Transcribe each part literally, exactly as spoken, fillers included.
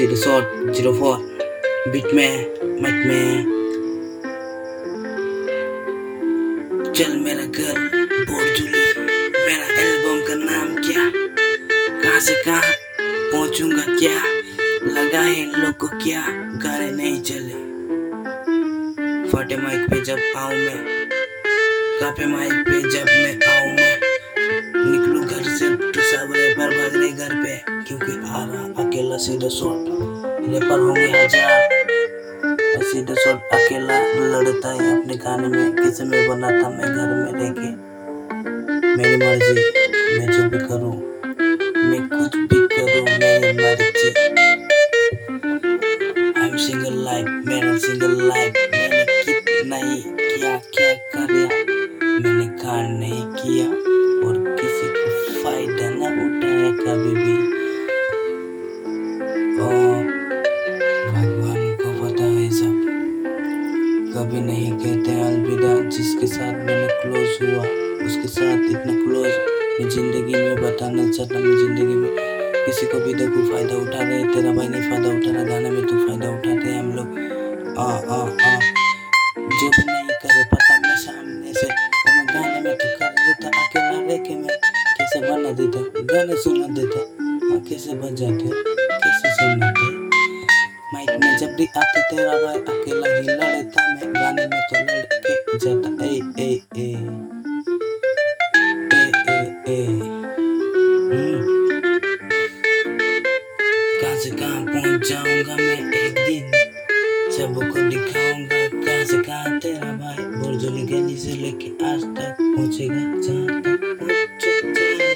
सी resort zero four beat में mic में। चल मेरा घर बोरजुली, मेरा एल्बम का नाम क्या, कहाँ से कहाँ पहुँचूंगा क्या, लगा है लोग को क्या, गाने नहीं चले। फटे माइक पे जब आऊँ मैं, कापे माइक पे जब मैं आऊँ मैं, निकलूँ घर से तो सब रैपर भाग रहे घर पे, क्योंकि आ रहा अकेला सीधा शॉट। रैपर होंगे हजार, सीधा शॉट अकेला लड़ता है अपने गाने में, किसे मैं बनाता मैं घर में रह के। मेरी मर्जी मैं जो भी करूँ, मैं कुछ भी करूँ मेरी मर्जी। I'm single life, मेरा single life, मैंने कितना ही क्या क्या करा, मैंने कार नहीं किया और किसी को फायदा न उठाया कभी भी। ओ भगवान को पता है सब, कभी नहीं कहते अलविदा। जिसके साथ मैंने क्लोज हुआ उसके साथ इतना क्लोज मैं जिंदगी में बता नहीं सकता। मैं जिंदगी में किसी को भी देखूं फायदा उठा रहे, तेरा भाई नहीं फायदा उठा रहा, गाने में तू फायदा उठाते हैं हम लोग। आ आ आ जो भी नहीं करे पता मैं सामने से, और मैं गाने में तो कर देता अकेला रह के, मैं कैसे बना देता गाने सुना देता, और कैसे बजाते कैसे सुनाते। माइक में जब भी आते तेरा भाई अकेला ही लड़ता, मैं गाने में तो लड़के जाता। ए ए ए ए ए ए कहाँ से कहाँ पहुँच जाऊंगा मैं एक दिन, सबको दिखाऊंगा कहाँ से कहाँ तेरा भाई बोरजुली गली से लेके आज तक पहुँचेगा जहाँ तक पहुँचे जाए,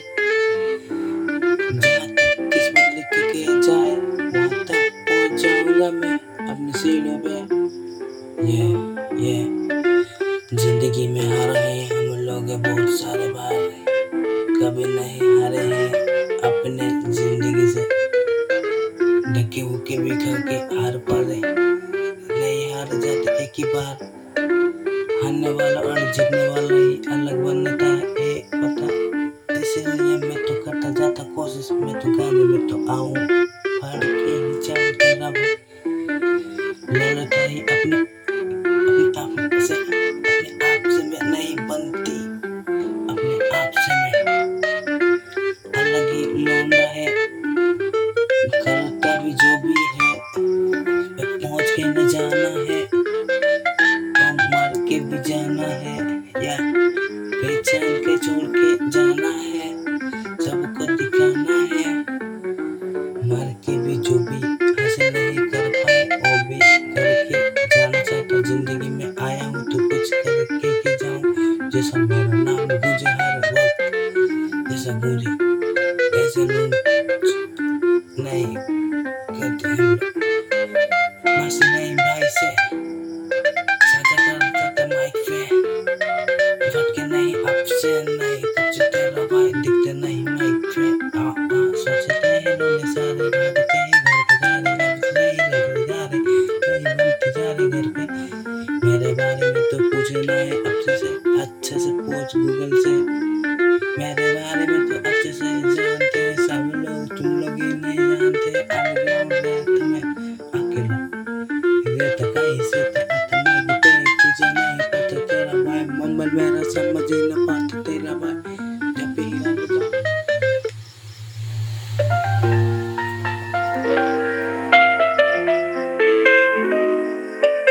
जहाँ तक किस्मत लिख के जाए वहाँ तक पहुँच जाऊंगा मैं अपनी सीढ़ियों पे। ये ये जिंदगी में हारे हैं हम लोग बहुत सारे बार, कभी नहीं हारे हैं अपने जिंदगी से, ढके हुके भी खा के हार पाए, नहीं हार जाते एक ही बार। हारने वाला और जीतने वाला ही अलग बनता है ये पता, इसीलिए मैं तो करता जाता कोशिश, मैं तो गाने में तो आऊँ फाड़ के ही जाऊँ तेरा भाई, लड़ता ही अपने अपने आप से, अपने आप से मैं नहीं बनती, अपने आप से मैं अलग ही लौंडा है, करता भी जो भी है पहुँच के न जाना है, और मार के भी जाना है, या पहचान के छोड़ के जाना है, सबको दिखाना है। मार के भी जो भी हासिल नहीं कर पाए वो भी करके जाना चाहता। जिंदगी में आया हूँ तो कुछ करके ही जाऊँ, जैसा मेरा नाम गूंजे हर वक्त, जैसा गूंजे ऐसे लोग नहीं कहते हम लोग, बस नहीं भाई से साझा करता था माइक पे, भटके नहीं आपसे नहीं कुछ तेरा भाई दिखते नहीं माइक पे। आ आ सोचते हैं लोग सारे भागते हैं घर पे जा रहे, अब नहीं लग जा रहे, नहीं बनते जा रहे घर पे। मेरे बारे में तो पूछना है अच्छे से, अच्छे से पूछ गूगल से, मेरे बारे में तो अच्छे से जानते हैं सब लोग, तुम लोग ही नहीं जानते। अंडरग्राउंड रहता मैं अकेला रहता कहीं से आता मैं पे, तुझे नहीं पता तेरा भाई मोबाइल मेरा समझ ही न पाता तेरा भाई।